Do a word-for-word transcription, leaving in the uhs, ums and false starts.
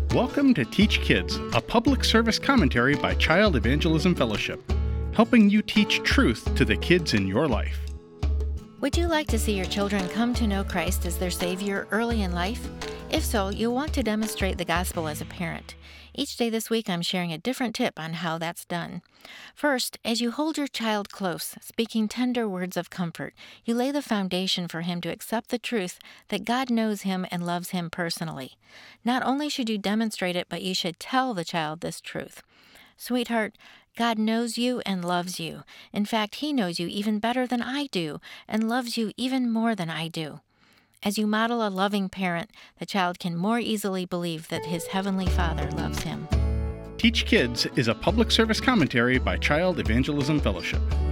Welcome to Teach Kids, a public service commentary by Child Evangelism Fellowship, helping you teach truth to the kids in your life. Would you like to see your children come to know Christ as their Savior early in life? If so, you'll want to demonstrate the gospel as a parent. Each day this week, I'm sharing a different tip on how that's done. First, as you hold your child close, speaking tender words of comfort, you lay the foundation for him to accept the truth that God knows him and loves him personally. Not only should you demonstrate it, but you should tell the child this truth. Sweetheart, God knows you and loves you. In fact, He knows you even better than I do and loves you even more than I do. As you model a loving parent, the child can more easily believe that his Heavenly Father loves him. Teach Kids is a public service commentary by Child Evangelism Fellowship.